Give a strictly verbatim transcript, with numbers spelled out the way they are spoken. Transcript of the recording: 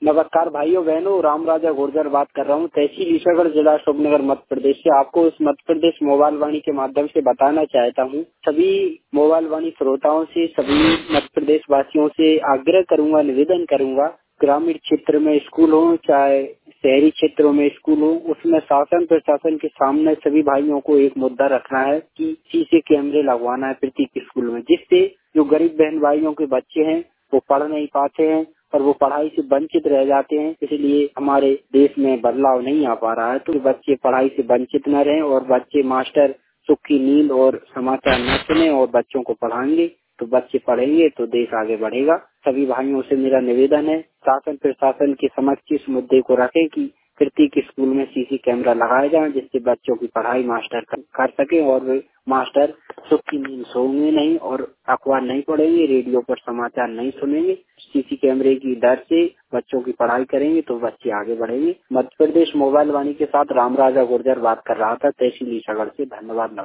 नमस्कार भाइयों बहनों, राम राजा गुर्जर बात कर रहा हूँ। तहसील ईसागढ़, जिला अशोकनगर, मध्य प्रदेश से। आपको इस मध्य प्रदेश मोबाइल वाणी के माध्यम से बताना चाहता हूँ, सभी मोबाइल वाणी श्रोताओं से, सभी मध्य प्रदेश वासियों से आग्रह करूंगा, निवेदन करूंगा, ग्रामीण क्षेत्र में स्कूल हो चाहे शहरी क्षेत्रों में स्कूल हो, उसमें शासन प्रशासन के सामने सभी भाइयों को एक मुद्दा रखना है कि शीशे कैमरे लगवाना है प्रत्येक स्कूल में, जिससे जो गरीब बहन भाइयों के बच्चे हैं वो पढ़ नहीं पाते हैं और वो पढ़ाई से वंचित रह जाते हैं। इसलिए हमारे देश में बदलाव नहीं आ पा रहा है। तो बच्चे पढ़ाई से वंचित न रहें और बच्चे मास्टर सुख की नींद और समाचार न सुने और बच्चों को पढ़ाएंगे तो बच्चे पढ़ेंगे तो देश आगे बढ़ेगा। सभी भाइयों से मेरा निवेदन है, शासन प्रशासन के समक्ष इस मुद्दे को रखें कि प्रत्येक स्कूल में सीसी कैमरा लगाया जाए, जिससे बच्चों की पढ़ाई मास्टर कर सके और वे मास्टर सुख की नींद सोएंगे नहीं और अखबार नहीं पढ़ेंगे, रेडियो पर समाचार नहीं सुनेंगे। सीसी कैमरे की डर से बच्चों की पढ़ाई करेंगे तो बच्चे आगे बढ़ेंगे। मध्य प्रदेश मोबाइल वाणी के साथ राम राजा गुर्जर बात कर रहा था, तहसील ईसागढ़ से। धन्यवाद।